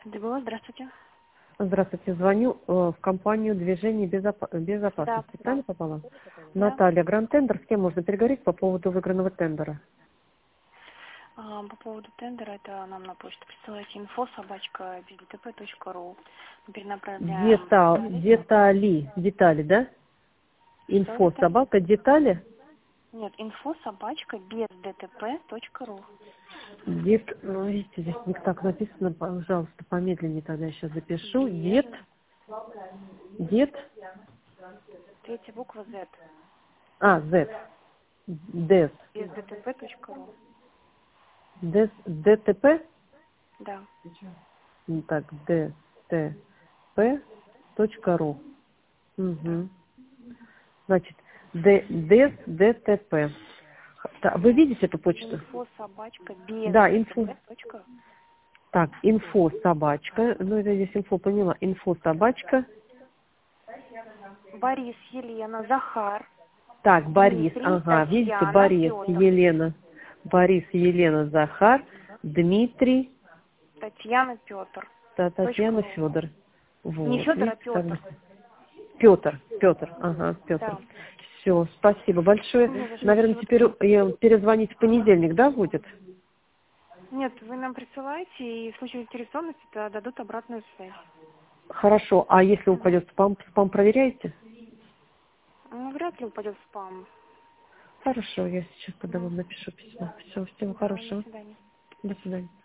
ДГО, здравствуйте. Здравствуйте, звоню в компанию «Движение Да, безопасности». да, Правильно попала? да. Наталья, Гранд-тендер. С кем можно переговорить по поводу выигранного тендера? По поводу тендера, это нам на почту присылайте info@bdtp.ru. Мы перенаправляем. Детали, да? Что Инфо, детали? собака, детали. Нет, info@bdtp.ru. Ну, видите, здесь не так написано, пожалуйста, помедленнее тогда я сейчас запишу. Без, Дет, третья буква Z. Z, ДЭС, Бездтп.ру. ДТП, Да. так, ДТП.ру. Да. Угу. Значит, ДТП. Да, вы видите эту почту? Да, инфо. Info@бездтп.ру. Так, инфо собачка. Ну, это здесь инфо поняла. Инфо собачка. Борис, Елена, Захар, Так, Борис. Дмитрий, Ага, видите, Татьяна, Борис, Петр. Елена. Борис, Елена, Захар, Дмитрий, Татьяна, Петр. Татьяна, .ру. Федор. Не Вот, Федор, а видите, как Петр. бы. Петр. Ага, Петр. Да. Все, спасибо большое. Не за что, Наверное, всего теперь доброго. перезвонить в понедельник, да, будет? Нет, вы нам присылаете, и в случае заинтересованности дадут обратную связь. Хорошо. А если Мгм. упадет спам проверяете? Ну, вряд ли упадет в спам. Хорошо, я сейчас тогда Ну, вам напишу письмо. Все, всего да, до хорошего. свидания. До свидания.